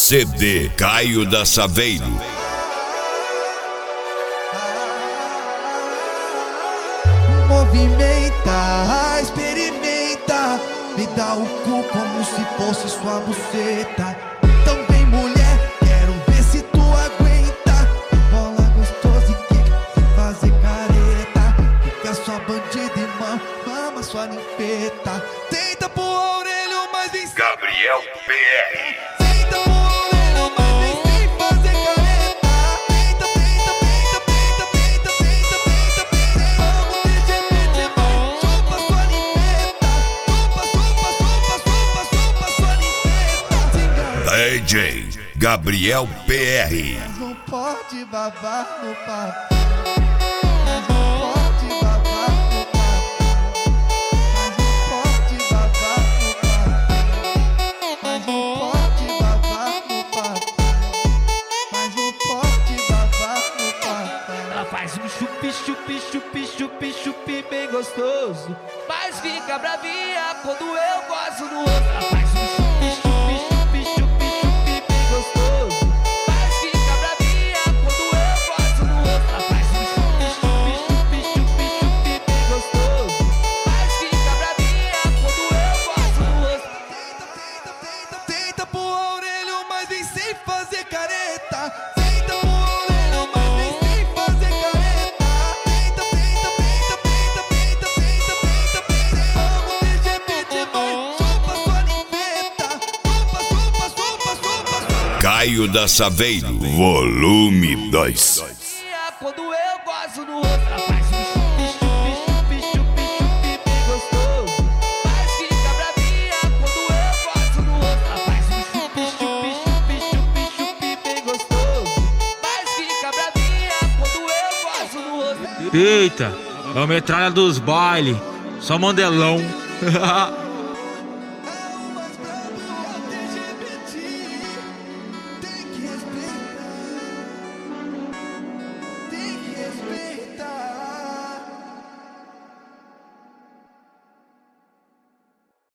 CD Caio da Saveiro. Movimenta, experimenta, me dá o cu como se fosse sua buceta. Então vem mulher, quero ver se tu aguenta. Bola gostosa e quica, sem fazer careta. Fica sua bandida e mama sua ninfeta. Tenta pro orelho, mas vem sem Gabriel PR. Tenta pro orelho, mas vem sem fazer careta. Tenta, tenta, tenta, tenta, tenta, tenta, tenta, tenta. Vamos TGP, demão, chupa sua ninfeta. Chupa, chupa, chupa, chupa, chupa sua ninfeta. DJ Gabriel PR. Mas não pode babar no papo. Mas não pode babar no papo. Mas não pode babar no papo. Mas não pode babar no papo. Mas não pode babar no papo. Ela faz um chupi, chupi, chupi, chupi, chupi bem gostoso, mas fica bravinha quando eu gosto no outro. Ela faz um chupi, chupi, chupi, chupi, chupi bem gostoso, mas fica bravinha quando eu gosto no outro. Ela faz um chupi, chupi, chupi, chupi, chupi bem gostoso, mas fica bravinha quando eu gosto no outro. Tenta, tenta, tenta, tenta pro orelho, mas vem sem fazer careta. Tenta pro orelho, mas vem sem fazer careta. Tenta, tenta, tenta, tenta, tenta, tenta, tenta, tenta. Vamos TGP, demão, chupa sua ninfeta. Chupa, chupa, chupa, chupa, chupa. Caio da Saveiro, volume 2. Quando eu gosto no outro, ela faz um chupi, chupi, chupi, chupi, chupi bem gostoso, mas fica bravinha quando eu gosto no outro. Ela faz um chupi, chupi, chupi, chupi, chupi bem gostoso, mas fica bravinha quando eu gosto no outro. Eita, é a metralha dos baile, só mandelão.